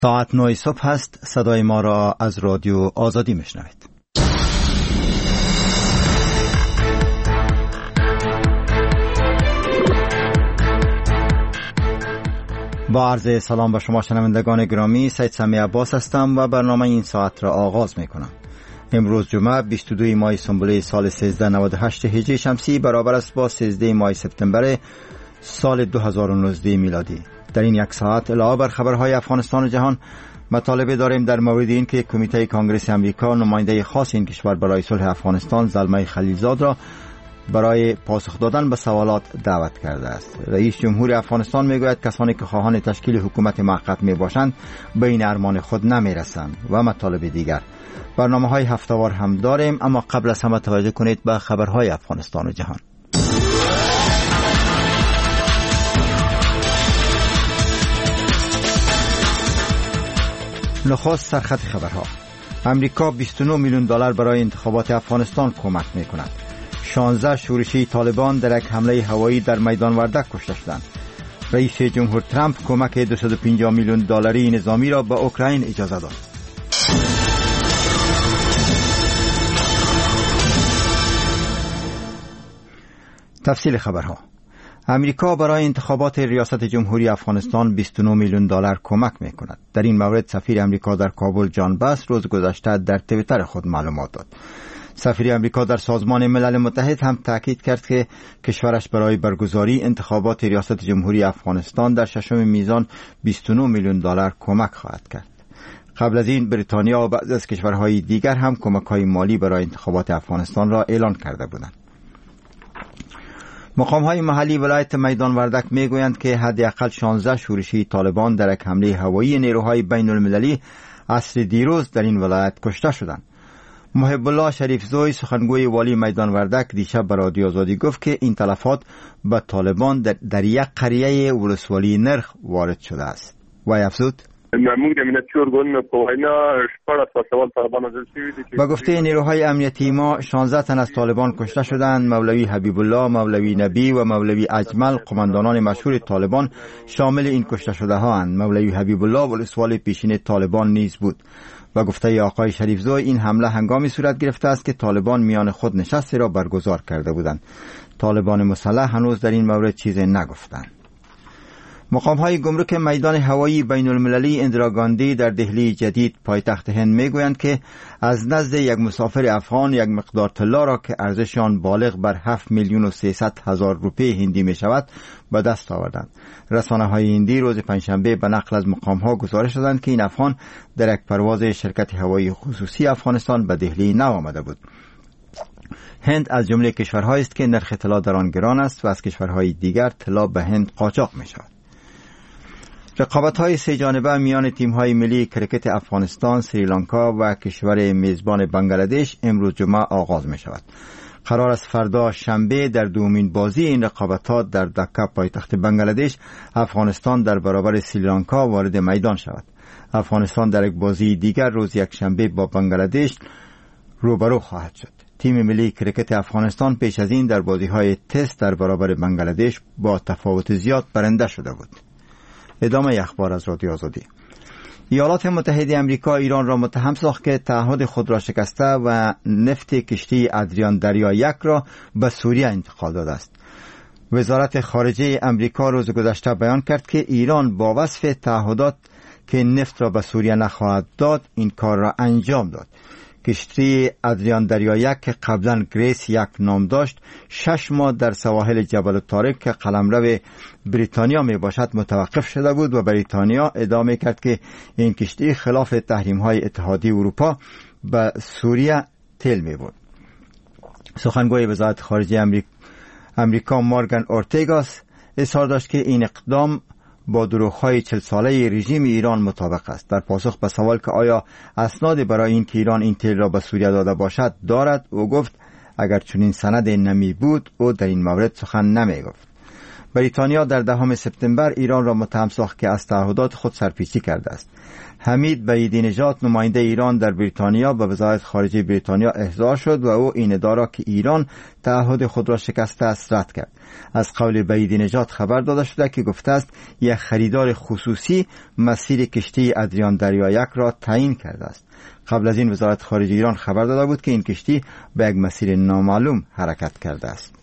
ساعت 9 صبح هست. صدای ما را از رادیو آزادی میشنوید. با عرض سلام به شما شنوندگان گرامی، سید سمی عباس هستم و برنامه این ساعت را آغاز میکنم. امروز جمعه 22 ماه سنبوله سال 1398 هجری شمسی برابر است با 13 ماه سپتامبر سال 2019 میلادی. در این یک ساعت علاوه بر خبرهای افغانستان و جهان مطالبه داریم در مورد این که کمیته کنگره امریکا نماینده خاص این کشور برای صلح افغانستان زلمه خلیلزاد را برای پاسخ دادن به سوالات دعوت کرده است. رئیس جمهور افغانستان میگوید کسانی که خواهان تشکیل حکومت موقت میباشند به این ارمان خود نمیرسند و مطالب دیگر. برنامه‌های هفته‌وار هم داریم، اما قبل از همه توجه کنید به خبرهای افغانستان و جهان. نخست سرخط خبرها. امریکا 29 میلیون دلار برای انتخابات افغانستان کمک میکند. 16 شورشی طالبان در یک حمله هوایی در میدان وردک کشته شدند. رئیس جمهور ترامپ کمک 250 میلیون دلاری نظامی را به اوکراین اجازه داد. تفصیل خبرها. امریکا برای انتخابات ریاست جمهوری افغانستان 29 میلیون دلار کمک میکند. در این مورد سفیر امریکا در کابل جان باس روز گذشته در توییتر خود معلومات داد. سفیر امریکا در سازمان ملل متحد هم تاکید کرد که کشورش برای برگزاری انتخابات ریاست جمهوری افغانستان در ششم میزان 29 میلیون دلار کمک خواهد کرد. قبل از این بریتانیا و بعضی از کشورهای دیگر هم کمک‌های مالی برای انتخابات افغانستان را اعلان کرده بودند. مقام‌های محلی ولایت میدان وردک میگویند که حداقل 16 شورشی طالبان در یک حمله هوایی نیروهای بین المللی عصر دیروز در این ولایت کشته شدند. محب الله شریف زوی سخنگوی والی میدان وردک دیشب به رادیو آزادی گفت که این تلفات به طالبان در یک قریه ولسوالی نرخ وارد شده است. و افزود با گفته نیروهای امنیتی ما 16 تن از طالبان کشته شدند. مولوی حبیب الله، مولوی نبی و مولوی اجمل قماندانان مشهور طالبان شامل این کشته شده ها اند. مولوی حبیب الله ولسوال پیشین طالبان نیز بود. و گفته آقای شریف زوی این حمله هنگامی صورت گرفته است که طالبان میان خود نشستی را برگزار کرده بودند. طالبان مسلح هنوز در این مورد چیزی نگفتند. مقام‌های گمرک میدان هوایی بین المللی اندراگاندی در دهلی جدید پایتخت هند میگویند که از نزد یک مسافر افغان یک مقدار طلا را که ارزش آن بالغ بر 7 میلیون و 300 هزار روپیه هندی می شود به دست آوردند. رسانه‌های هندی روز پنجشنبه به نقل از مقام‌ها گزارش دادند که این افغان در یک پرواز شرکت هوایی خصوصی افغانستان به دهلی نآمده بود. هند از جمله کشورهایی است که نرخ طلا در آن گران است و از کشورهای دیگر طلا به هند قاچاق می شود. رقابت‌های سه جانبه میان تیم‌های ملی کرکت افغانستان، سریلانکا و کشور میزبان بنگلادش امروز جمعه آغاز می‌شود. قرار است فردا شنبه در دومین بازی این رقابت‌ها در دکا پایتخت بنگلادش افغانستان در برابر سریلانکا وارد میدان شود. افغانستان در یک بازی دیگر روز یکشنبه با بنگلادش روبرو خواهد شد. تیم ملی کرکت افغانستان پیش از این در بازی‌های تست در برابر بنگلادش با تفاوت زیاد برنده شده بود. ادامه اخبار از رادیو آزادی. ایالات متحده امریکا ایران را متهم ساخت که تعهد خود را شکسته و نفت کشتی ادریان دریا یک را به سوریه انتقال داده است. وزارت خارجه امریکا روز گذشته بیان کرد که ایران با وصف تعهدات که نفت را به سوریه نخواهد داد این کار را انجام داد. کشتی ادریان دریا یک که قبلا گریس یک نام داشت 6 ماه در سواحل جبل طارق که قلمرو بریتانیا می باشد متوقف شده بود و بریتانیا ادعا کرد که این کشتی خلاف تحریم‌های اتحادیه اروپا به سوریه تیل می برد. سخنگوی وزارت خارجه امریکا مورگان اورتگاس اظهار داشت که این اقدام با دروغ‌های 40 ساله رژیم ایران مطابق است. در پاسخ به سوال که آیا اسناد برای این که ایران این تیل را به سوریه داده باشد دارد، او گفت اگر چنین سند نمی بود او در این مورد سخن نمی گفت. بریتانیا در 10 سپتامبر ایران را متهم ساخت که از تعهدات خود سرپیچی کرده است. حمید بعیدی نژاد نماینده ایران در بریتانیا به وزارت خارجه بریتانیا احضار شد و او این ادعا را که ایران تعهد خود را شکسته است رد کرد. از قول بعیدی نژاد خبر داده شده که گفته است یک خریدار خصوصی مسیر کشتی ادریان دریا 1 را تعیین کرده است. قبل از این وزارت خارجه ایران خبر داده بود که این کشتی به یک مسیر نامعلوم حرکت کرده است.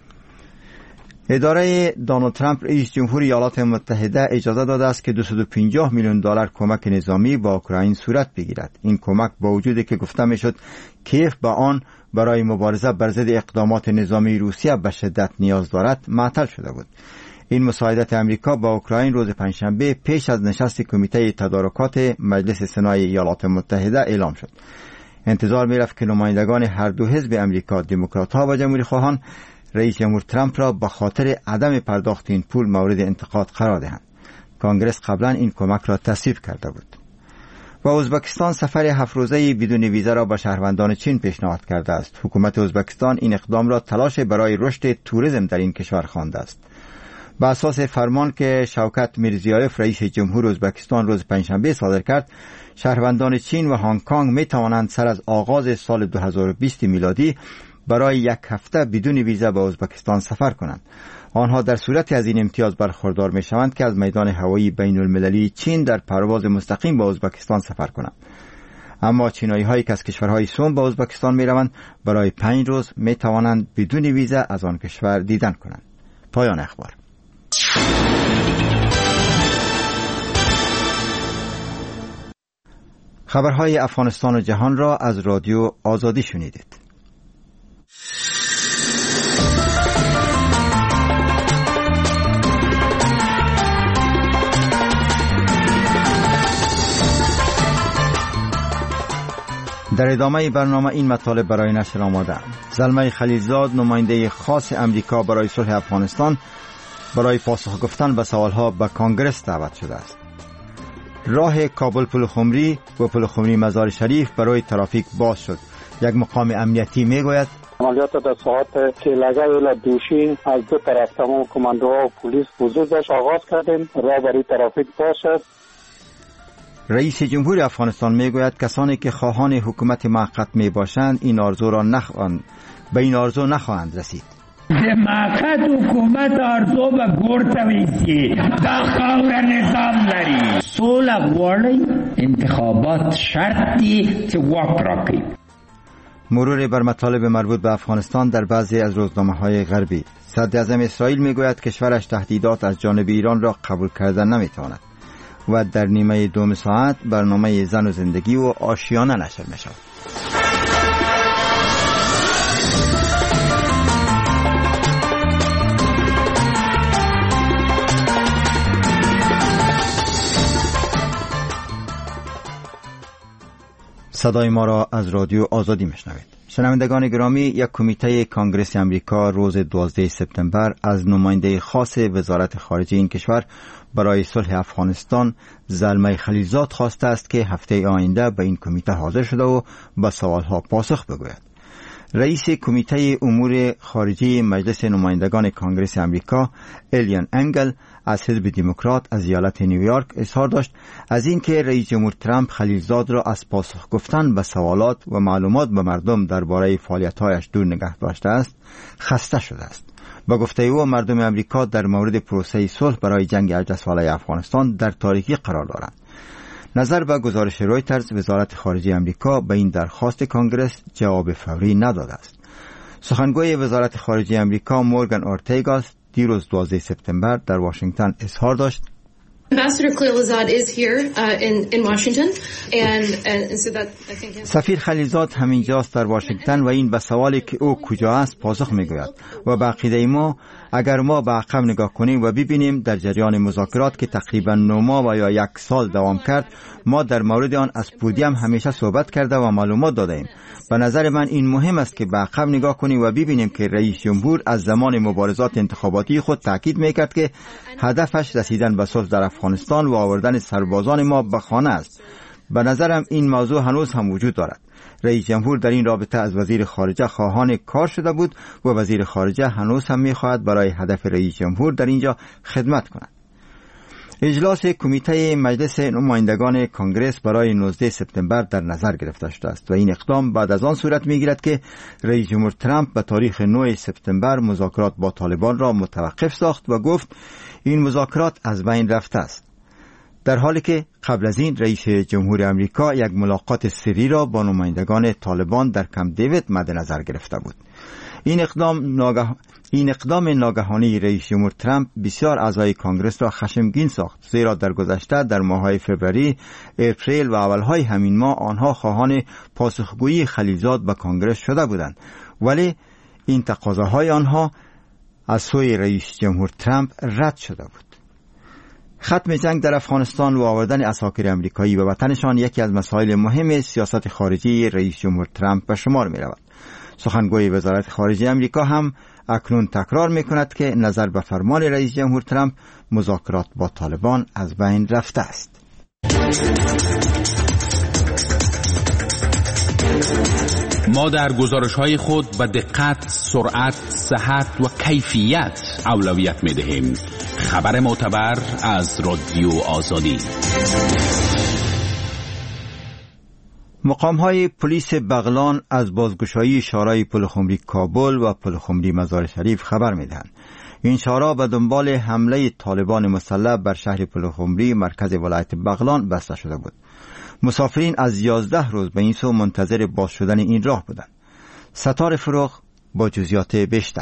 اداره دونالد ترامپ رئیس جمهور ایالات متحده اجازه داده است که $250 میلیون کمک نظامی با اوکراین صورت بگیرد. این کمک با وجودی که گفته میشد کیف به آن برای مبارزه بر ضد اقدامات نظامی روسیه به شدت نیاز دارد معطل شده بود. این مساعدت امریکا با اوکراین روز پنجشنبه پیش از نشست کمیته تدارکات مجلس سنای ایالات متحده اعلام شد. انتظار می‌رفت که نمایندگان هر دو حزب امریکا، دموکرات‌ها و جمهوری خواهان، رئیس جمهور ترامپ را به خاطر عدم پرداخت این پول مورد انتقاد قرار دهند. کانگرس قبلا این کمک را تصویب کرده بود. و ازبکستان سفر 7 روزه بدون ویزا را به شهروندان چین پیشنهاد کرده است. حکومت ازبکستان این اقدام را تلاش برای رشد توریسم در این کشور خوانده است. بر اساس فرمان که شوکت میرزیایف رئیس جمهور ازبکستان روز پنجشنبه صادر کرد، شهروندان چین و هنگ کنگ می توانند سر از آغاز سال 2020 میلادی برای 1 هفته بدون ویزا به ازبکستان سفر کنند. آنها در صورت از این امتیاز برخوردار می شوند که از میدان هوایی بین المللی چین در پرواز مستقیم به ازبکستان سفر کنند. اما چینایی هایی که از کشورهای سوم به ازبکستان می روند برای 5 روز می توانند بدون ویزا از آن کشور دیدن کنند. پایان اخبار. خبرهای افغانستان و جهان را از رادیو آزادی شنیدید. در ادامه برنامه این مطالب برای نشر آماده. زلمه خلیلزاد نماینده خاص امریکا برای صلح افغانستان برای پاسخ گفتن به سوالها به کانگرس دعوت شده است. راه کابل پلخمری و پلخمری مزار شریف برای ترافیک باز شد. یک مقام امنیتی میگوید عملیات در ساعت کیلگه و دوشین از دو طرف تمام کماندوها و پلیس حضور داشت آغاز کردیم. راه برای ترافیک باز شد. رئیس جمهور افغانستان میگوید کسانی که خواهان حکومت موقت می باشند این آرزو را به این آرزو نخواهند رسید. موقت حکومت آرزو به گرتویدی دا خور نظام لري سوله غواړي انتخابات شرطی که واک راکړي. مرور بر مطالب مربوط به افغانستان در بعضی از روزنامه‌های غربی. صدراعظم اسرائیل میگوید کشورش تهدیدات از جانب ایران را قبول کردن نمیتواند و در نیمه 2 ساعت برنامه زن و زندگی و آشیانه نشر میشود. صدای ما را از رادیو آزادی میشنوید. شنوندگان گرامی، یک کمیته کانگرس امریکا روز 12 سپتامبر از نماینده خاص وزارت خارجه این کشور برای صلح افغانستان زلمه خلیلزاد خواسته است که هفته آینده به این کمیته حاضر شده و به سوالها پاسخ بگوید. رئیس کمیته امور خارجی مجلس نمایندگان کانگرس امریکا الیان انگل از حزب دموکرات از ایالت نیویورک اظهار داشت از اینکه رئیس جمهور ترامپ خلیلزاد را از پاسخ گفتن به سوالات و معلومات به مردم درباره فعالیت‌هایش دور نگه داشته است خسته شده است. با گفته او مردم امریکا در مورد پروسه صلح برای جنگ اجدساله افغانستان در تاریکی قرار دارند. نظر به گزارش رویترز، وزارت خارجه امریکا به این درخواست کانگرس جواب فوری نداده است. سخنگوی وزارت خارجه امریکا مورگان اورتگاس دیروز 12 سپتامبر در واشنگتن اظهار داشت سفیر خلیلزاد همینجاست در واشنگتن و این به سوالی که او کجا است پاسخ میگوید و به عقیده ما اگر ما به عقب نگاه کنیم و ببینیم در جریان مذاکرات که تقریبا 9 ماه و یا 1 سال دوام کرد ما در مورد آن از پودیم همیشه صحبت کرده و معلومات داده ایم. به نظر من این مهم است که به عقب نگاه کنیم و ببینیم که رئیس جمهور از زمان مبارزات انتخاباتی خود تاکید میکرد که هدفش رسیدن به صلح در افغانستان و آوردن سربازان ما به خانه است. به نظرم این موضوع هنوز هم وجود دارد. رئیس جمهور در این رابطه از وزیر خارجه خواهان کار شده بود و وزیر خارجه هنوز هم می‌خواهد برای هدف رئیس جمهور در اینجا خدمت کند. اجلاس کمیته مجلس نمایندگان کنگره برای 19 سپتامبر در نظر گرفته شده است و این اقدام بعد از آن صورت می‌گیرد که رئیس جمهور ترامپ به تاریخ 9 سپتامبر مذاکرات با طالبان را متوقف ساخت و گفت این مذاکرات از بین رفته است، در حالی که قبل از این رئیس جمهور امریکا یک ملاقات سری را با نمایندگان طالبان در کمپ دیوید مد نظر گرفته بود. این اقدام ناگهانی رئیس جمهور ترامپ بسیار اعضای کنگره را خشمگین ساخت، زیرا در گذشته در ماه‌های فوریه، اپریل و اولهای همین ماه آنها خواهان پاسخگویی خلیلزاد به کنگره شده بودند، ولی این تقاضاهای آنها از سوی رئیس جمهور ترامپ رد شده بود. ختم جنگ در افغانستان و آوردن عساکر امریکایی به وطنشان یکی از مسائل مهم سیاست خارجی رئیس جمهور ترامپ به شمار می رود. سخنگوی وزارت خارجه امریکا هم اکنون تکرار می کند که نظر به فرمان رئیس جمهور ترامپ مذاکرات با طالبان از بین رفته است. ما در گزارش‌های خود به دقت، سرعت، صحت و کیفیت اولویت می‌دهیم. خبر معتبر از رادیو آزادی. مقام‌های پلیس بغلان از بازگشایی شارع پلخمری کابل و پلخمری مزار شریف خبر می‌دهند. این شارع به دنبال حمله طالبان مسلح بر شهر پلخمری مرکز ولایت بغلان بسته شده بود. مسافرین از 11 روز به این سو منتظر باز شدن این راه بودند. ستار فروغ با جزئیات بیشتر.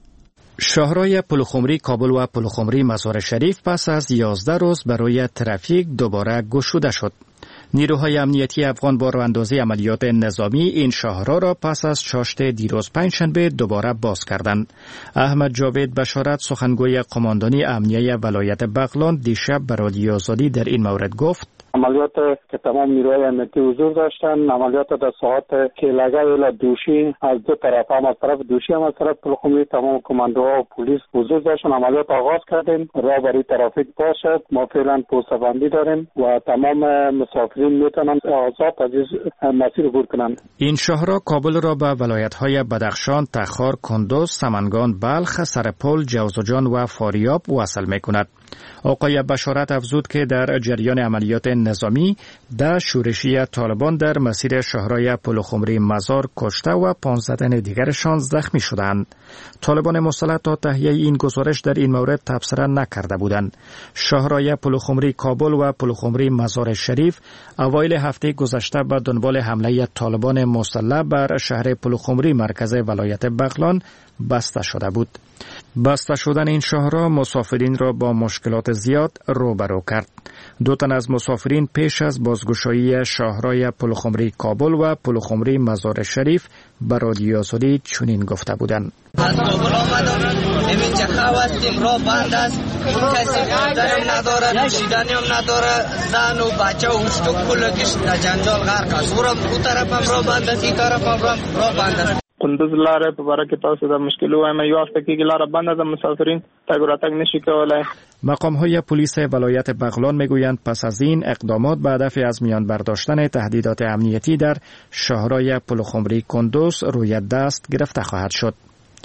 شاهراه پلخمری کابل و پلخمری مزار شریف پس از 11 روز برای ترافیک دوباره گشوده شد. نیروهای امنیتی افغان با راه‌اندازی عملیات نظامی این شاهراه را پس از چاشت دیروز پنجشنبه دوباره باز کردند. احمد جاوید بشارت، سخنگوی قماندانی امنیه ولایت بغلان، دیشب به رادیو آزادی در این مورد گفت: عملیات که تمام نیروهای امنیتی حضور داشتن، عملیات در ساعت کیلگه الی دوشین از دو طرف، هم از طرف دوشین هم از طرف پلخمری، تمام کماندوها و پلیس حضور داشتن. عملیات آغاز کردیم، راه برای ترافیک باز شد. ما فعلا پوسته بندی داریم و تمام مسافرین میتونن آزاد از مسیر عبور کنند. این شاهراه کابل را به ولایت‌های بدخشان، تخار، کندوز، سمنگان، بلخ، سرپل، جوزجان و فاریاب وصل می‌کند. آقای بشارت افزود که در جریان عملیات نظامی ده شورشی طالبان در مسیر شاهراه پلخمری مزار کشته و 15 تن دیگرشان زخمی شدند. طالبان مسلح تا تهیه این گزارش در این مورد تبصره نکرده بودند. شاهراه پلخمری کابل و پلخمری مزار شریف اوایل هفته گذشته به دنبال حمله طالبان مسلح بر شهر پلخمری مرکز ولایت بغلان بسته شده بود. بسته شدن این شاهراه مسافرین را با مشکلات زیاد روبرو کرد. 2 تن از مسافرین پیش از بازگشایی شاهراه پلخمری کابل و پلخمری مزار شریف به رادیو آزادی چنین گفته بودند: از کابل آمدم، اینجا خواه هستیم، راه بند است، کسی دارم نداره، نوشیدنی هم نداره، زن و بچه و هشتو کلکش در جنجال غرق است. او طرف هم راه بند است، این طرف هم راه بند است. کندوز لاره په باره کې تاسو د مشکل وایم یو هفته کې لاره بنده ده، مسافرین تگ و راتگ نشي کولای. مقام‌های پلیس ولایت بغلان میگویند پس از این اقدامات به هدف از میان برداشتن تهدیدات امنیتی در شاهراه پلخمری کندوز روی دست گرفته خواهد شد.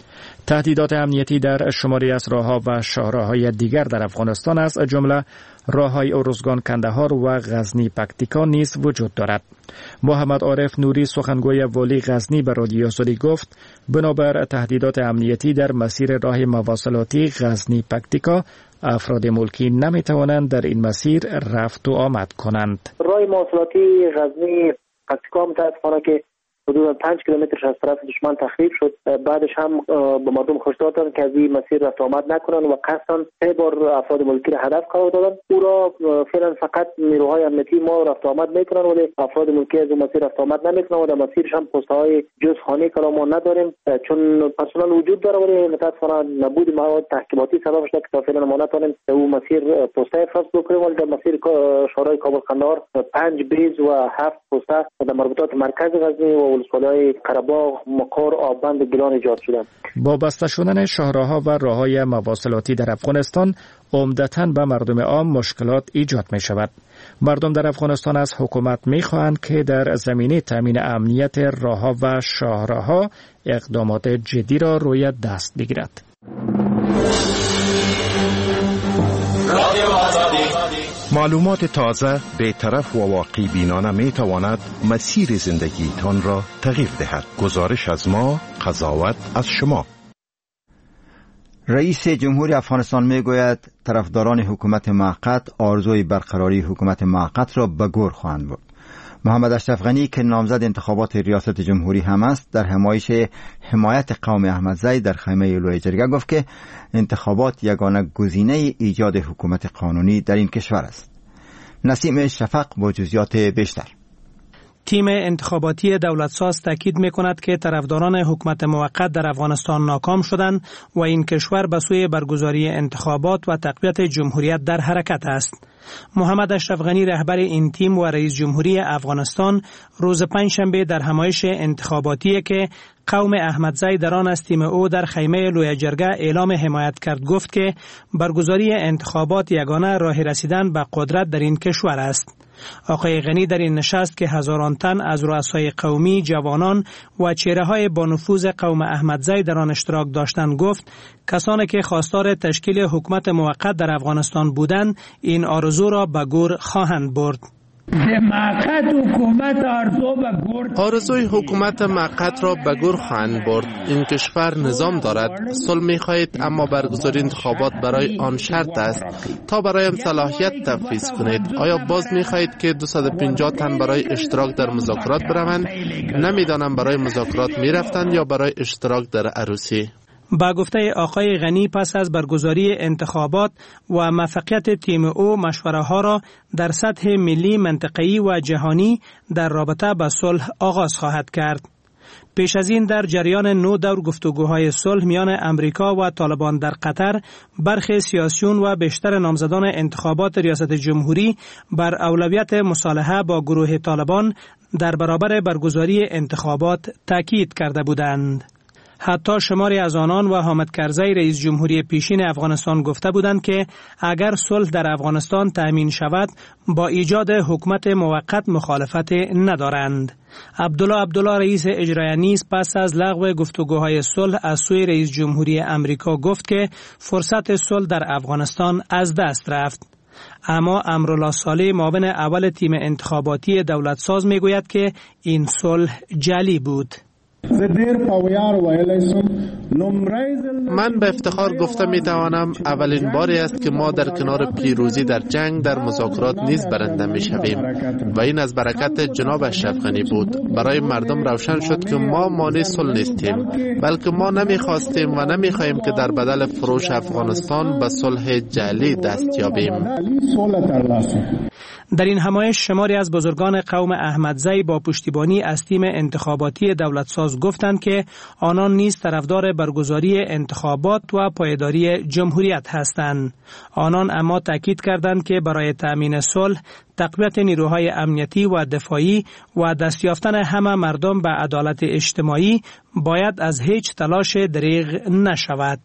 تهدیدات امنیتی در شماری از راه‌ها و شاهراه‌های دیگر در افغانستان از جمله راه‌های ارزگان کندهار و غزنی پکتیکا نیز وجود دارد. محمد عارف نوری، سخنگوی والی غزنی، به رادیو آزادی گفت بنابر تهدیدات امنیتی در مسیر راه مواصلاتی غزنی پکتیکا افراد ملکی نمی‌توانند در این مسیر رفت و آمد کنند. راه مواصلاتی غزنی پکتیکا متأسفانه که حدود 5 کیلومترش از طرف دشمن تخریب شد. بعدش هم به مردم هشدار دادن که از این مسیر رفت آمد نکنن و قصداً 3 بار افراد ملکی را هدف قرار دادن. او را فعلا فقط نیروهای امنیتی ما رفت آمد میکنن ولی افراد ملکی از اون مسیر رفت آمد نمیکنن و در مسیرش هم پست‌های جزخانه که ما نداریم، چون پرسنل وجود داره ولی متأسفانه نبود مواد تحقیقاتی سبب شده که تا فعلا ما نتونیم او مسیر پست افراز بکنیم. ولی در مسیر شاهراه کابل قندهار 5 بیز و 7 پست در مربوطات مرکز غزنی و ولسوالی قره‌باغ، مقر، آبند و گیلان ایجاد شدند. با بسته شدن شاهراه‌ها و راه‌های مواصلاتی در افغانستان عمدتاً به مردم عام مشکلات ایجاد می شود. مردم در افغانستان از حکومت می‌خواهند که در زمینه تامین امنیت راه‌ها و شاهراه‌ها اقدامات جدی را روی دست بگیرد. معلومات تازه، بی‌طرف و واقعی بینانه می تواند مسیر زندگیتان را تغییر دهد. گزارش از ما، قضاوت از شما. رئیس جمهوری افغانستان می گوید طرفداران حکومت موقت آرزوی برقراری حکومت موقت را به گور خواهند برد. محمد اشرف غنی که نامزد انتخابات ریاست جمهوری هم است، در حمایت قوم احمدزی در خیمه لوی جرگه گفت که انتخابات یگانه گزینه ایجاد حکومت قانونی در این کشور است. نسیم شفق با جزئیات بیشتر. تیم انتخاباتی دولتساز تاکید می‌کند که طرفداران حکومت موقت در افغانستان ناکام شدند و این کشور به سوی برگزاری انتخابات و تقویت جمهوریت در حرکت است. محمد اشرف غنی رهبر این تیم و رئیس جمهوری افغانستان روز پنجشنبه در همایش انتخاباتی که قوم احمدزی در آن از تیم او در خیمه لوی جرگه اعلام حمایت کرد گفت که برگزاری انتخابات یگانه راه رسیدن به قدرت در این کشور است. آقای غنی در این نشست که هزاران تن از رؤسای قومی، جوانان و چهره‌های با نفوذ قوم احمدزی در آن اشتراک داشتند گفت کسانی که خواستار تشکیل حکومت موقت در افغانستان بودند این آرزو را به گور خواهند برد. آرزوی حکومت موقت را به گور خواهند برد. این کشور نظام دارد. صلح می‌خواهید اما برگزاری انتخابات برای آن شرط است تا برایم صلاحیت تفویض کنید. آیا باز می‌خواهید که 250 تن برای اشتراک در مذاکرات بروند؟ نمی‌دانم برای مذاکرات می‌رفتند یا برای اشتراک در عروسی. با گفته آقای غنی پس از برگزاری انتخابات و موفقیت تیم او مشوره ها را در سطح ملی، منطقه‌ای و جهانی در رابطه با صلح آغاز خواهد کرد. پیش از این در جریان 9 دور گفتگوهای صلح میان امریکا و طالبان در قطر، برخی سیاسیون و بیشتر نامزدان انتخابات ریاست جمهوری بر اولویت مصالحه با گروه طالبان در برابر برگزاری انتخابات تاکید کرده بودند. حتی شماری از آنان و حامد کرزی رئیس جمهوری پیشین افغانستان گفته بودند که اگر صلح در افغانستان تأمین شود با ایجاد حکومت موقت مخالفت ندارند. عبدالله رئیس اجرایی نیز پس از لغو گفتگوهای صلح از سوی رئیس جمهوری امریکا گفت که فرصت صلح در افغانستان از دست رفت. اما امرالله صالح معاون اول تیم انتخاباتی دولتساز میگوید که این صلح جعلی بود. من به افتخار گفته می توانم اولین باری است که ما در کنار پیروزی در جنگ در مذاکرات نیز برنده می شویم و این از برکت جناب اشرف غنی بود. برای مردم روشن شد که ما مانع صلح نیستیم، بلکه ما نمی خواستیم و نمی خواهیم که در بدل فروش افغانستان به صلح جعلی دست یابیم. در این همایش شماری از بزرگان قوم احمدزی با پشتیبانی از تیم انتخاباتی دولتساز گفتند که آنان نیز طرفدار برگزاری انتخابات و پایداری جمهوریت هستند. آنان اما تاکید کردند که برای تأمین صلح، تقویت نیروهای امنیتی و دفاعی و دستیافتن همه مردم به عدالت اجتماعی باید از هیچ تلاش دریغ نشود.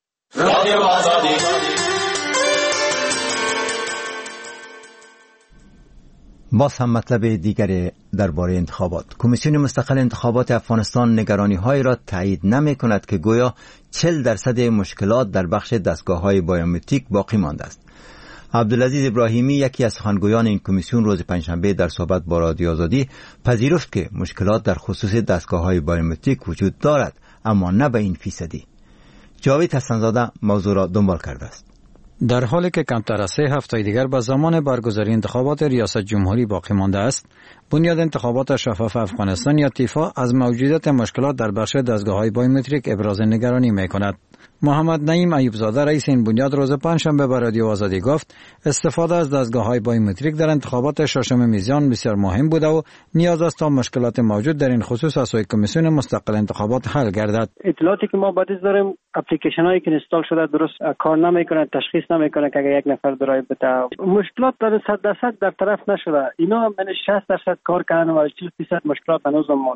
باز هم مطلب دیگری درباره انتخابات. کمیسیون مستقل انتخابات افغانستان نگرانی‌های را تایید نمی‌کند که گویا 40% مشکلات در بخش دستگاه‌های بایومتریک باقی مانده است. عبدالعزیز ابراهیمی یکی از سخنگویان این کمیسیون روز پنجشنبه در صحبت با رادیو آزادی پذیرفت که مشکلات در خصوص دستگاه‌های بایومتریک وجود دارد، اما نه به این فیصدی. جاوید حسن‌زاده موضوع را دنبال کرده است. در حالی که کمتر از 3 هفته دیگر به زمان برگزاری انتخابات ریاست جمهوری باقی مانده است، بنیاد انتخابات شفاف افغانستان یا تیفا از موجودیت مشکلات در بخش دستگاه‌های بایومتریک ابراز نگرانی می‌کند. محمد نعیم ایوبزاده رئیس این بنیاد روز پنجشنبه به رادیو آزادی گفت استفاده از دستگاه‌های بایومتریک در انتخابات ششم میزان بسیار مهم بوده و نیاز است تا مشکلات موجود در این خصوص از سوی کمیسیون مستقل انتخابات حل گردد. اطلاعاتی که ما بعدش داریم اپلیکیشن‌هایی که اینستال شده درست کار نمی‌کنه، تشخیص نمی‌کنه که اگه یک نفر درایو بده. مشکلات در 100% در طرف نشده. اینا من 60% کار کردن و 40% مشکلات هنوز مونده.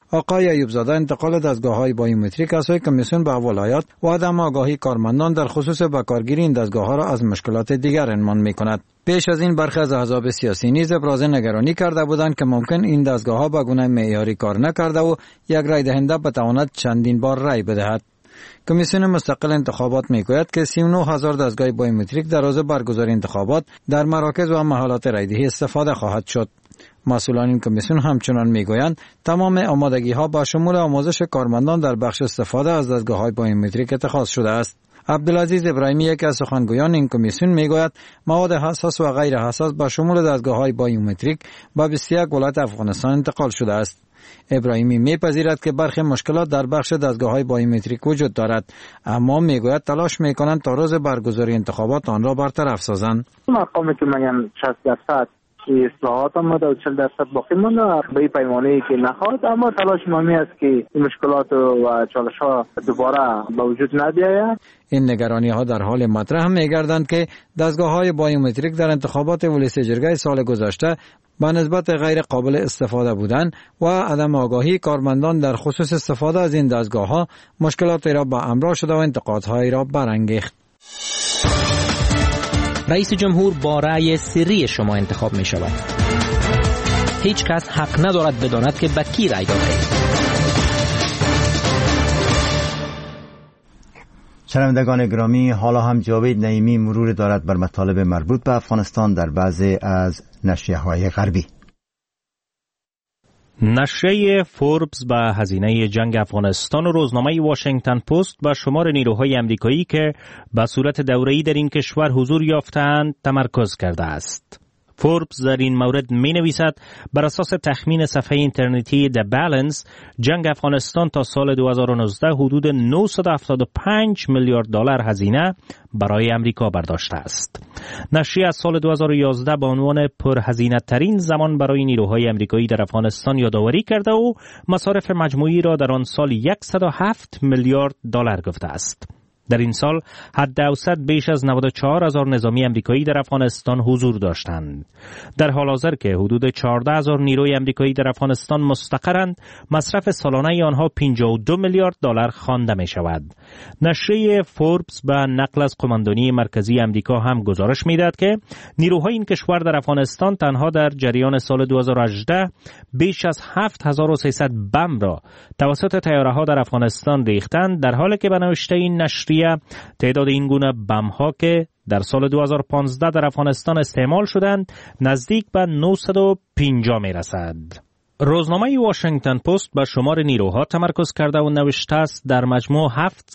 آقای ایوبزاده انتقال دستگاه‌های بایومتریک از سوی کمیسیون به ولایات و عدم آگاهی کارمندان در خصوص بکارگیری این دستگاه‌ها را از مشکلات دیگر عنوان می‌کند. پیش از این برخی از احزاب سیاسی نیز ابراز نگرانی کرده بودند که ممکن این دستگاه‌ها به گونه معیاری کار نکرده و یک رای دهنده بتواند چندین بار رای بدهد. کمیسیون مستقل انتخابات میگوید که 39,000 دستگاه بایومتریک در روز برگزاری انتخابات در مراکز و محلات رایدهی استفاده خواهد شد. مسئولان این کمیسیون همچنان میگویند تمام آمادگی‌ها با شمول آموزش کارمندان در بخش استفاده از دستگاه‌های بایومتریک اتخاذ شده است. عبدالعزیز ابراهیمی یکی از سخنگویان این کمیسیون میگوید مواد حساس و غیر حساس با شمول دستگاه‌های بایومتریک به 21 ولایت افغانستان انتقال شده است. ابراهیمی میپذیرد که برخی مشکلات در بخش دستگاه‌های بایومتریک وجود دارد، اما میگوید تلاش میکنند تا روز برگزاری انتخابات آن را برطرف سازند. مقامی که میگن 60% اصلاحات آمده و 40% باقی مانده به این پیمانه‌ای که نخواهد، اما تلاش ما است که این مشکلات و چالش‌ها دوباره به وجود نیاید. این نگرانی‌ها در حال مطرح می‌گردند که دستگاه‌های بایومتریک در انتخابات ولایت جرگه سال گذشته به نسبت غیر قابل استفاده بودند و عدم آگاهی کارمندان در خصوص استفاده از این دستگاه‌ها مشکلاتی را به همراه شده و انتقادهایی را برانگیخت. رئیس جمهور با رأی سری شما انتخاب می شود. هیچ کس حق ندارد بداند که به کی رأی داده است. شنوندگان گرامی، حالا هم جاوید نعیمی مرور دارد بر مطالب مربوط به افغانستان در بعضی از نشریه‌های غربی. نشریه فوربس به هزینه جنگ افغانستان و روزنامه واشنگتن پست به شمار نیروهای امریکایی که به صورت دوره‌ای در این کشور حضور یافتند تمرکز کرده است. فوربس در این مورد می نویسد بر اساس تخمین صفحه اینترنتی The Balance جنگ افغانستان تا سال 2019 حدود 975 میلیارد دلار هزینه برای امریکا برداشته است. نشریه از سال 2011 به عنوان پرهزینه ترین زمان برای نیروهای امریکایی در افغانستان یادآوری کرده و مصارف مجموعی را در آن سال 107 میلیارد دلار گفته است. در این سال حد اوسط بیش از 94,000 نظامی امریکایی در افغانستان حضور داشتند. در حال حاضر که حدود 14,000 نیروی امریکایی در افغانستان مستقرند، مصرف سالانه آنها 52 میلیارد دلار خوانده می شود. نشریه فوربس به نقل از قماندانی مرکزی امریکا هم گزارش می دهد که نیروهای این کشور در افغانستان تنها در جریان سال 2018 بیش از 7300 بم را توسط طیاره‌ها در افغانستان ریختند، در حالی که به نوشته این نشریه تعداد این گونه بم‌ها که در سال 2015 در افغانستان استعمال شدند نزدیک به 950 می‌رسد. روزنامه واشنگتن پست بر شمار نیروها تمرکز کرده و نوشته است در مجموع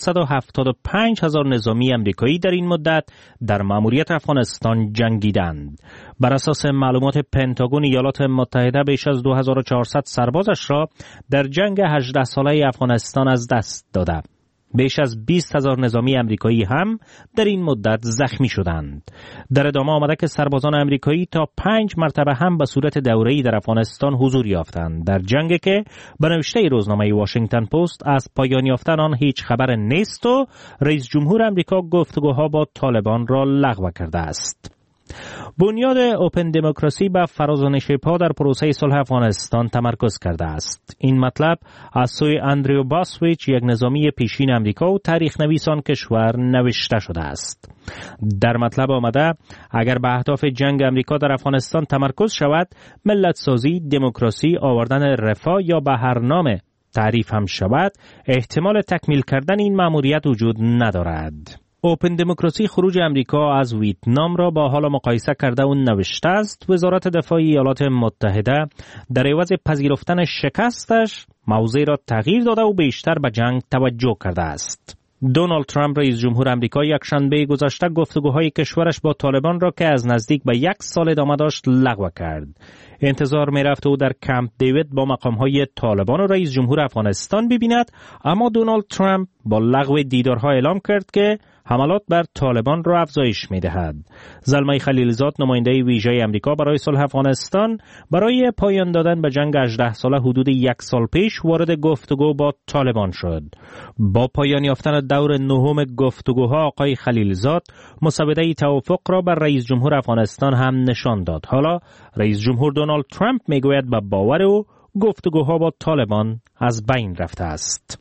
775,000 نظامی امریکایی در این مدت در مأموریت افغانستان جنگیدند. بر اساس معلومات پنتاگون ایالات متحده بیش از 2400 سربازش را در جنگ 18 ساله افغانستان از دست داده. بیش از 20,000 نظامی امریکایی هم در این مدت زخمی شدند. در ادامه آمده که سربازان امریکایی تا 5 مرتبه هم به صورت دوره‌ای در افغانستان حضور یافتند. در جنگی که به نوشته روزنامه واشنگتن پست از پایان یافتن آن هیچ خبر نیست و رئیس جمهور امریکا گفتگوها با طالبان را لغو کرده است. بنیاد اوپن دموکراسی به فرازانش پا در پروسه صلح افغانستان تمرکز کرده است. این مطلب از سوی اندریو باسویچ، یک نظامی پیشین امریکا و تاریخ نویس آن کشور نوشته شده است. در مطلب آمده اگر به اهداف جنگ امریکا در افغانستان تمرکز شود، ملت سازی، دموکراسی، آوردن رفاه یا به هر نام تعریف هم شود، احتمال تکمیل کردن این مأموریت وجود ندارد. اوپن دموکراسی خروج امریکا از ویتنام را با حال مقایسه کرده و نوشته است وزارت دفاع ایالات متحده در عوض پذیرفتن شکستش موضع را تغییر داده و بیشتر به جنگ توجه کرده است. دونالد ترامپ رئیس جمهور امریکا یکشنبه گذشته گفتگوهای کشورش با طالبان را که از نزدیک به 1 سال ادامه داشت لغو کرد. انتظار می‌رفت او در کمپ دیوید با مقام‌های طالبان و رئیس جمهور افغانستان ببیند، اما دونالد ترامپ با لغو دیدارها اعلام کرد که حملات بر طالبان را افزایش می‌دهد. زلمه خلیلزاد، نماینده ویژه امریکا برای صلح افغانستان، برای پایان دادن به جنگ 18 ساله حدود 1 سال پیش وارد گفتگو با طالبان شد. با پایان یافتن دور نهم گفتگوها، آقای خلیلزاد مسوده توافق را بر رئیس جمهور افغانستان هم نشان داد. حالا رئیس جمهور دونالد ترامپ میگوید به باور او گفتگوها با طالبان از بین رفته است.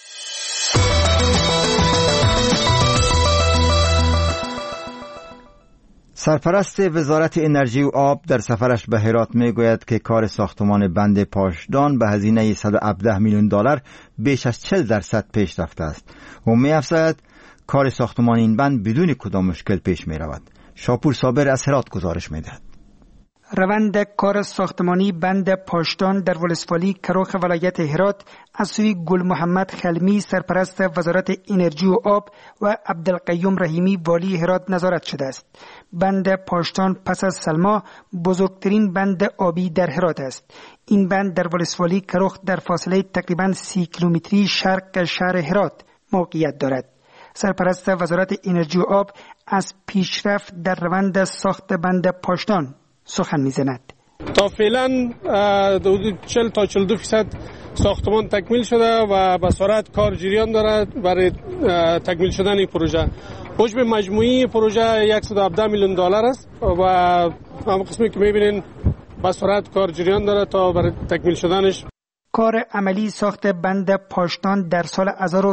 سرپرست وزارت انرژی و آب در سفرش به هرات می گوید که کار ساختمان بند پاشدان به هزینه $117 میلیون بیش از 40% پیش رفته است. او می افزاید کار ساختمان این بند بدون کدام مشکل پیش می رود. شاپور صابر از هرات گزارش می دهد. روند کار ساختمانی بند پاشدان در ولسوالی کروخ ولایت هرات از سوی گل محمد خلمی سرپرست وزارت انرژی و آب و عبدالقیوم رحیمی والی هرات نظارت شده است. بند پاشدان پس از سلما بزرگترین بند آبی در هرات است. این بند در ولسوالی کروخ در فاصله تقریباً 30 کیلومتری شرق شهر هرات موقعیت دارد. سرپرست وزارت انرژی و آب از پیشرفت در روند ساخت بند پاشدان سخن می‌زند. تا فعلا حدود 40 تا 42% ساختمان تکمیل شده و به سرعت کار جریان دارد برای تکمیل شدن این پروژه. حجم مجموعی پروژه $117 میلیون است و همون قسمی که می‌بینین به سرعت کار جریان دارد تا برای تکمیل شدنش. کار عملی ساخت بند پاشدان در سال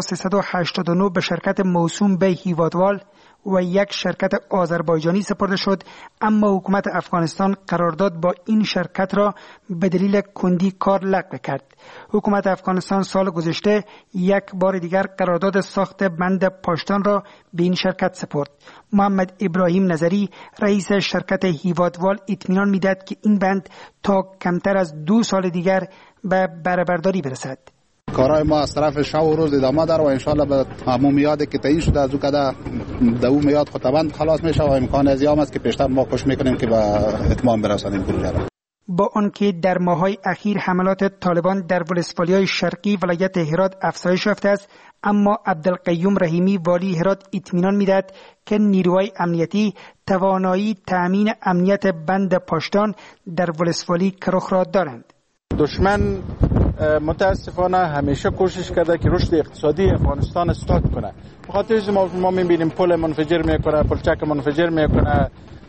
1389 به شرکت موسوم به هیوادوال و یک شرکت آذربایجانی سپرده شد، اما حکومت افغانستان قرارداد با این شرکت را به دلیل کندی کار لغو کرد. حکومت افغانستان سال گذشته یک بار دیگر قرارداد ساخت بند پاشدان را به این شرکت سپرد. محمد ابراهیم نظری رئیس شرکت هیوادوال اطمینان می‌دهد که این بند تا کمتر از 2 سال دیگر به بهره‌برداری برسد. کارهای ما از طرف شب و روز ادامه داره و انشالله به همون میادی که تعیین شده از او کده دو میاد خطبند خلاص میشه و امکان ازیام است که پیشتر ما کوشش میکنیم که به اتمام برسانیم پروژه را. با آنکه در ماه‌های اخیر حملات طالبان در ولسوالی‌های شرقی ولایت هرات افزایش یافته است، اما عبدالقیوم رحیمی والی هرات اطمینان می‌دهد که نیروهای امنیتی توانایی تأمین امنیت بند پاشدان در ولسوالی کروخ را دارند. دشمن متاسفانه همیشه کوشش کرده که رشد اقتصادی افغانستان استاپ کنه. بخاطر ما می‌بینیم پل منفجر میکنه، پلچک منفجر میکنه،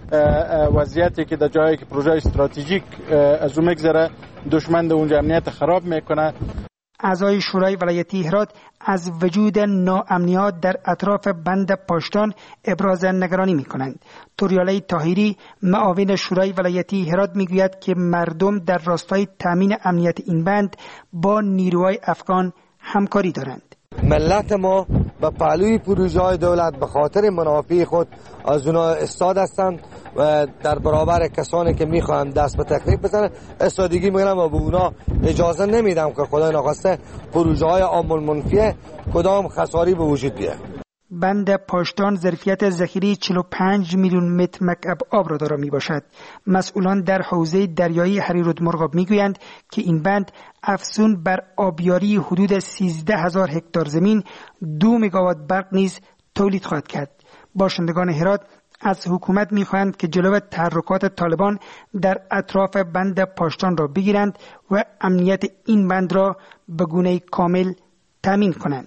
وضعیتی که در جایی که پروژه استراتژیک از اون میگذره دشمن در اونجا امنیت خراب میکنه. اعضای شورای ولایتی هرات از وجود ناامنیات در اطراف بند پاشدان ابراز نگرانی می‌کنند. توریالی طاهری معاون شورای ولایتی هرات میگوید که مردم در راستای تامین امنیت این بند با نیروهای افغان همکاری دارند. ملت ما به پهلوی پروژه‌های دولت به خاطر منافع خود از اونها استاد هستند و در برابر کسانی که میخواهند دست به تکلیف بزنند استادگی میکنم و به اونا اجازه نمیدم که خدای نخواسته پروژه‌های عامل منفیه کدام خساری به وجود بیاد. بند پاشدان ظرفیت ذخیره 45 میلیون متر مکعب آب را دارا می باشد. مسئولان در حوزه دریایی حریرالمرغاب می گویند که این بند افزون بر آبیاری حدود 13,000 هکتار زمین 2 مگاوات برق نیز تولید خواهد کرد. باشندگان هرات از حکومت می خواهند که جلو تحرکات طالبان در اطراف بند پاشدان را بگیرند و امنیت این بند را به گونه کامل تامین کنند.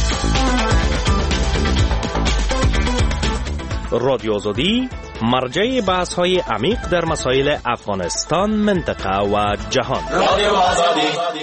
رادیو آزادی مرجع بحث‌های عمیق در مسائل افغانستان، منطقه و جهان. رادیو آزادی.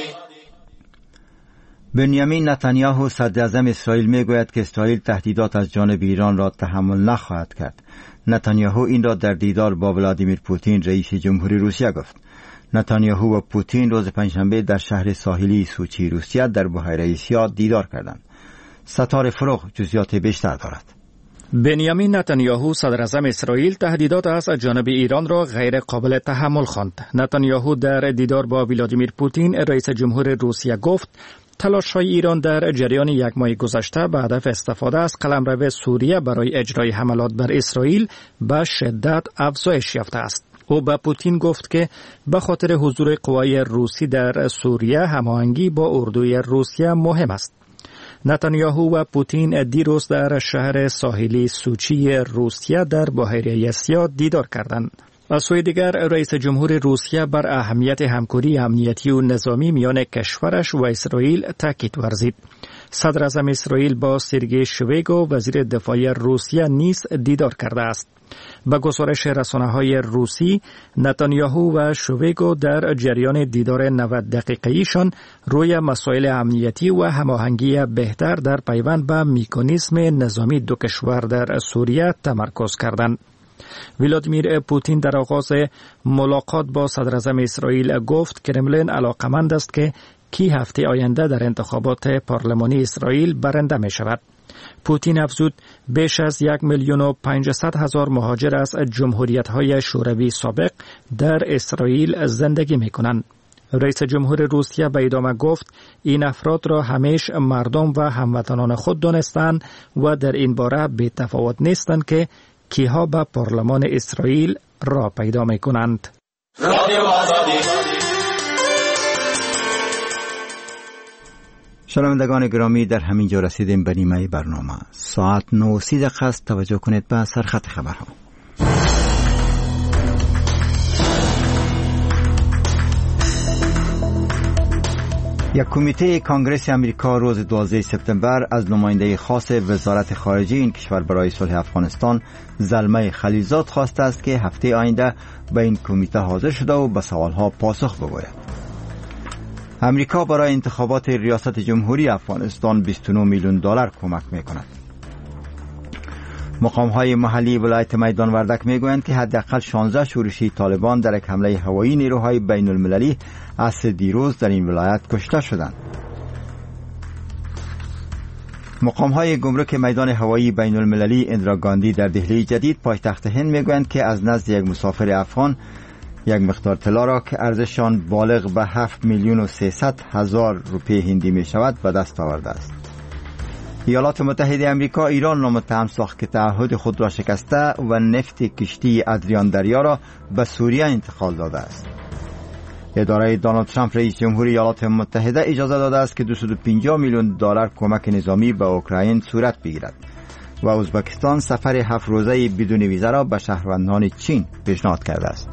بنیامین نتانیاهو صدراعظم اسرائیل میگوید که اسرائیل تهدیدات از جانب ایران را تحمل نخواهد کرد. نتانیاهو این را در دیدار با ولادیمیر پوتین رئیس جمهوری روسیه گفت. نتانیاهو و پوتین روز پنجشنبه در شهر ساحلی سوچی روسیه در بحیره ایسیا دیدار کردند. ستاره فروغ جزئیات بیشتر دارد. بنیامین نتانیاهو صدراعظم اسرائیل تهدیدات از جانب ایران را غیر قابل تحمل خواند. نتانیاهو در دیدار با ولادیمیر پوتین رئیس جمهور روسیه گفت تلاش‌های ایران در جریان یک ماه گذشته به هدف استفاده از قلمرو سوریه برای اجرای حملات بر اسرائیل به شدت افزایش یافته است. او به پوتین گفت که به خاطر حضور قوای روسی در سوریه هماهنگی با اردوی روسیه مهم است. نتانیاهو و پوتین دیروز در شهر ساحلی سوچی روسیه در بحیره ایسیا دیدار کردند. از سوی دیگر رئیس جمهور روسیه بر اهمیت همکاری امنیتی و نظامی میان کشورش و اسرائیل تاکید ورزید. صدر اعظم اسرائیل با سرگئی شویگو وزیر دفاع روسیه نیز دیدار کرده است. به گزارش رسانه‌های روسی، نتانیاهو و شویگو در جریان دیدار 90 دقیقه‌ایشان روی مسائل امنیتی و هماهنگی بهتر در پیوند به مکانیزم نظامی دو کشور در سوریه تمرکز کردند. ولادیمیر پوتین در آغاز ملاقات با صدر اعظم اسرائیل گفت کرملین علاقمند است که کی هفته آینده در انتخابات پارلمانی اسرائیل برنده می شود. پوتین افزود بیش از 1,500,000 مهاجر از جمهوریت‌های شوروی سابق در اسرائیل زندگی می کنند. رئیس جمهور روسیه به ادامه گفت این افراد را همیشه مردم و هموطنان خود دانستند و در این باره بی تفاوت نیستند که کیها به پارلمان اسرائیل را پیدا می کنند. شنوندگان گرامی، در همین جا رسیدیم به نیمه برنامه. ساعت 9:30 است. توجه کنید به سرخط خبرها. یک کمیته کنگره امریکا روز 12 سپتامبر از نماینده خاص وزارت خارجه این کشور برای صلح افغانستان زلمه خلیلزاد خواسته است که هفته آینده به این کمیته حاضر شده و به سوالها پاسخ بگوید. امریکا برای انتخابات ریاست جمهوری افغانستان 29 میلیون دلار کمک می‌کند. مقام‌های محلی ولایت میدان وردک می‌گویند که حداقل 16 شورشی طالبان در یک حمله هوایی نیروهای بین المللی عصر دیروز در این ولایت کشته شدند. مقام‌های گمرک میدان هوایی بین المللی اندرا گاندی در دهلی جدید پایتخت هند می‌گویند که از نزد یک مسافر افغان یک مقدار طلا را که ارزششان بالغ به 7,300,000 روپیه هندی می شود به دست آورده است. ایالات متحده امریکا ایران را متهم ساخت که تعهد خود را شکسته و نفت کشتی ادریان دریا را به سوریه انتقال داده است. اداره دونالد ترامپ رئیس جمهور ایالات متحده اجازه داده است که 250 میلیون دلار کمک نظامی به اوکراین صورت بگیرد و ازبکستان سفر 7 روزه بدون ویزا را به شهروندان چین پیشنهاد کرده است.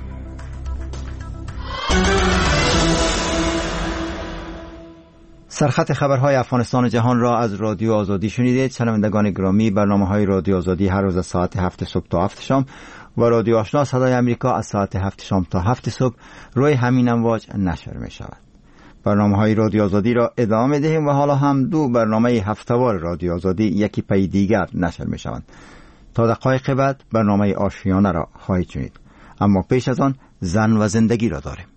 سرخط خبرهای افغانستان و جهان را از رادیو آزادی شنیدید. شنوندگان گرامی، برنامه‌های رادیو آزادی هر روز از ساعت 7 صبح تا 7 شام و رادیو آشنا صدای امریکا از ساعت 7 شام تا 7 صبح روی همین امواج نشر می شود. برنامه‌های رادیو آزادی را ادامه دهیم و حالا هم دو برنامه هفته‌وار رادیو آزادی یکی پی دیگر نشر می شوند. تا دقایق بعد برنامه آشیانه را خواهید شنید. اما پیش از آن زن و زندگی را داریم.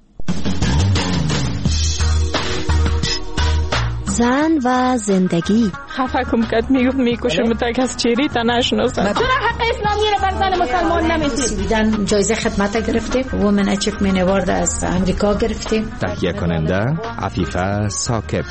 زن و زندگی. خفه کم کد میکشم تا کس چیری تا نشناسم. چرا حق اسلامی رو بر زن مسلمان نمیدید؟ جایزه خدمت گرفتیم. وومن اچیومنت اوارد از امریکا گرفتیم. تهیه کننده عفیفه ثاقب.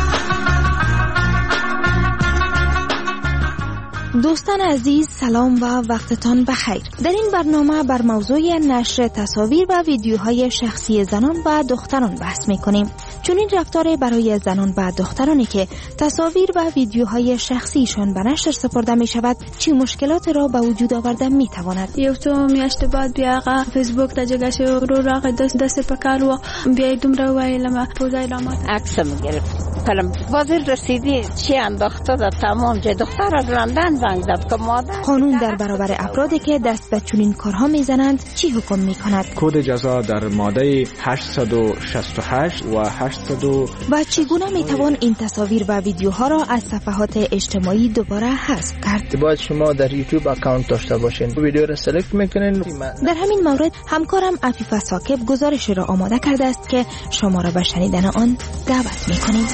دوستان عزیز، سلام و وقتتان بخیر. در این برنامه بر موضوع نشر تصاویر و ویدیوهای شخصی زنان و دختران بحث می‌کنیم. چون این رفتار برای زنان و دخترانی که تصاویر و ویدیوهای شخصیشان به نشر سپرده می‌شود چه مشکلات را به وجود آورده می‌تواند؟ یو تو میاشت بعد بیا فیسبوک ته جګه شو رو راغ دست پکار و بیا دومره وایلم پوزای لامات عکسم گرفت. فلم وزیر رسیدی چی انداخته در تمام جای دختر از لندن زنگ زد که مادر. قانون در برابر افرادی که دست به چنین کارها میزنند چی حکم میکند؟ کد جزا در ماده 868 و 800 و چگونه میتوان این تصاویر و ویدیوها را از صفحات اجتماعی دوباره حذف کرد؟ باید شما در یوتیوب اکانت داشته باشین. ویدیو را سلکت میکنین. در همین مورد همکارم عفیفه ثاقب گزارش را آماده کرده است که شما را به شنیدن آن دعوت میکنیم.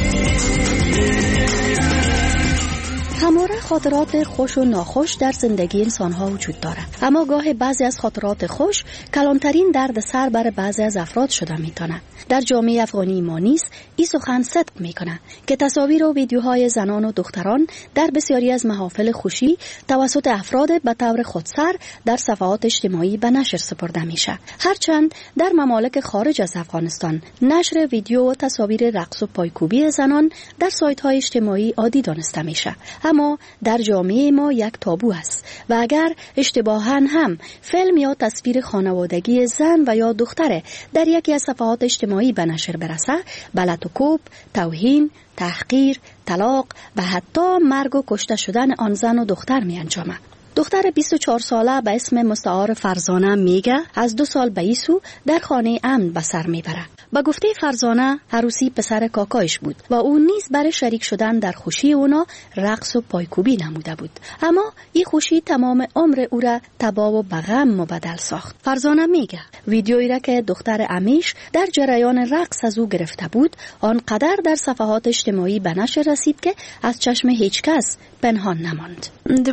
همواره خاطرات خوش و ناخوش در زندگی انسان‌ها وجود دارد، اما گاهی بعضی از خاطرات خوش کلانترین درد سر بر بعضی از افراد شده می‌تواند. در جامعه افغانی ما نیز این سخن صدق می‌کند که تصاویر و ویدیوهای زنان و دختران در بسیاری از محافل خوشی توسط افراد به طور خودسر در صفحات اجتماعی به نشر سپرده میشه. هرچند در ممالک خارج از افغانستان نشر ویدیو و تصاویر رقص و پایکوبی زنان در سایت‌های اجتماعی عادی دانسته میشه، اما در جامعه ما یک تابو است و اگر اشتباهاً هم فیلم یا تصویر خانوادگی زن و یا دختر در یکی از صفحات اجتماعی به نشر برسه، بلعت و کوب، توهین، تحقیر، طلاق و حتی مرگ و کشته شدن آن زن و دختر می انجامد. دختر 24 ساله به اسم مستعار فرزانه میگه از 2 سال به این سو در خانه امن به سر میبره. با گفته فرزانه عروسی پسر کاکایش بود و او نیز برای شریک شدن در خوشی اونا رقص و پایکوبی نموده بود. اما این خوشی تمام عمر او را تباه و به غم مبدل ساخت. فرزانه میگه ویدیویی را که دختر امیش در جریان رقص از او گرفته بود آنقدر در صفحات اجتماعی به نشر رسید که از چشم هیچ کس پنهان نماند.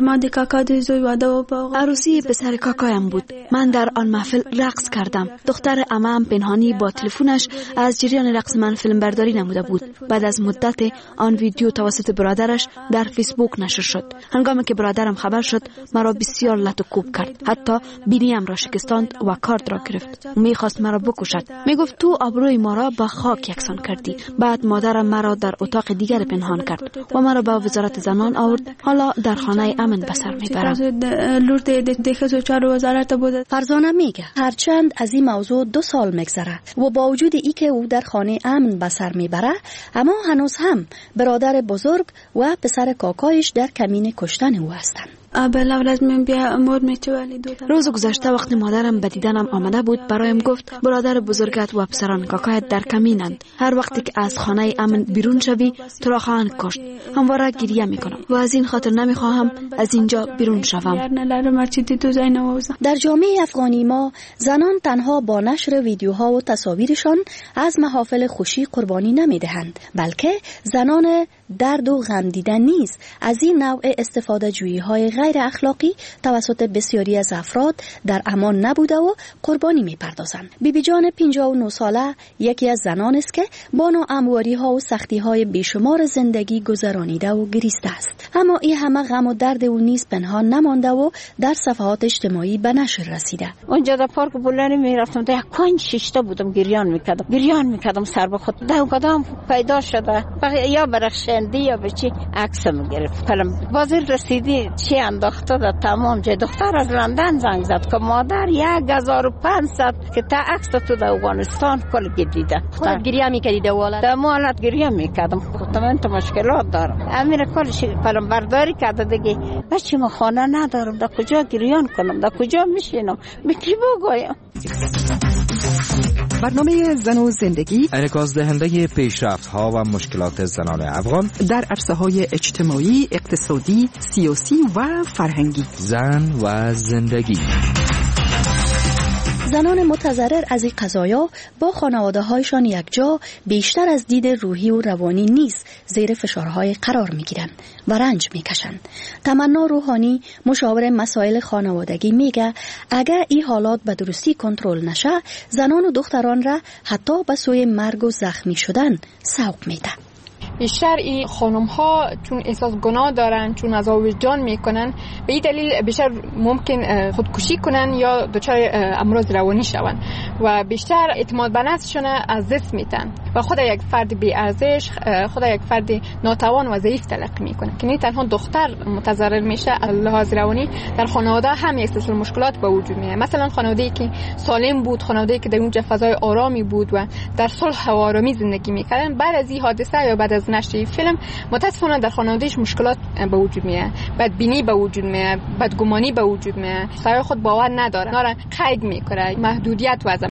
عروسی پسر کاکایم بود. من در آن محفل رقص کردم. دختر عمم پنهانی با تلفنش از جریان رقص من فیلم برداری نموده بود. بعد از مدت آن ویدیو توسط برادرش در فیسبوک نشر شد. هنگامی که برادرم خبر شد مرا بسیار لط و کوب کرد. حتی بینیم را شکستاند و کارت را گرفت. میخواست مرا بکشد. میگفت تو آبروی ما را به خاک یکسان کردی. بعد مادرم مرا در اتاق دیگر پنهان کرد و مرا به وزارت زنان آورد. حالا در خانه امن به سر میبرم. فرزانه میگه هرچند از این موضوع 2 سال میگذره و با وجود ای که او در خانه امن به سر میبره اما هنوز هم برادر بزرگ و پسر کاکایش در کمین کشتن او هستند. روز گذشته وقتی مادرم به دیدنم آمده بود برایم گفت برادر بزرگت و پسران کاکایت در کمینند. هر وقتی که از خانه امن بیرون شوی تو را خواهند کشت. همواره گریه میکنم و از این خاطر نمیخواهم از اینجا بیرون شوم. در جامعه افغانی ما زنان تنها با نشر ویدیوها و تصاویرشان از محافل خوشی قربانی نمیدهند، بلکه زنان درد و غم دیدن نیز از این نوع استفاده جویی های غیر اخلاقی توسط بسیاری از افراد در امان نبوده و قربانی میپردازند. بیبی جان 59 ساله یکی از زنان است که با ناهمواری ها و سختی های بیشمار زندگی گذرانیده و گریسته است. اما این همه غم و درد او نیز پنهان نمانده و در صفحات اجتماعی به نشر رسیده. اونجا در پارک بولانی میرفتم در 5-6 تا بودم گریان میکردم سر به خود در کدام پیدا شده یا برخشندی یا به چی عکسم گرفت. بازی رسیدی چی انداخته در تمام جای. دختر از لندن زنگ زد که مادر 1500 که تا عکس تو در افغانستان کل دیده. خودت گریه میکردی در والد؟ در مالت گریه میکردم. من تو مشکلات دارم. امیر کلش فلم برداری کرده دیگه. بچه ما خانه ندارم. در کجا گریان کنم؟ در کجا میشینم؟ به کی بگویم؟ برنامه زن و زندگی انعکاس دهنده پیشرفت‌ها و مشکلات زنان افغان در عرصه‌های اجتماعی، اقتصادی، سیاسی و فرهنگی. زن و زندگی. زنان متضرر از این قضایا با خانواده‌هایشان یکجا بیشتر از دید روحی و روانی نیز زیر فشارهای قرار می‌گیرند و رنج می‌کشند. تمنا روحانی مشاور مسائل خانوادگی میگه اگر این حالات به درستی کنترل نشه زنان و دختران را حتی به سوی مرگ و زخمی شدن سوق میده. بیشتر این خانم ها چون احساس گناه دارن، چون عذاب وجدان میکنن، به این دلیل بیشتر ممکن خودکشی کنن یا دچار امراض روانی شون و بیشتر اعتماد به نفسشون از دست میدن و خود یک فرد بی ارزش، خود یک فرد ناتوان و ضعیف تلقی میکنه که نه تنها دختر متضرر میشه از لحاظ روانی، در خانواده هم یک سلسله مشکلات به وجود میاد. مثلا خانواده‌ای که سالم بود، خانواده‌ای که در اونجا فضای آرامی بود و در صلح و آرامی زندگی میکردن، بعد از این حادثه یا بعد از نشر فیلم متاسفانه در خانوادهش مشکلات به وجود میاد، بدبینی به وجود میاد، بدگمانی به وجود میاد، سر خود باور نداره، قید میکنه، محدودیت وضع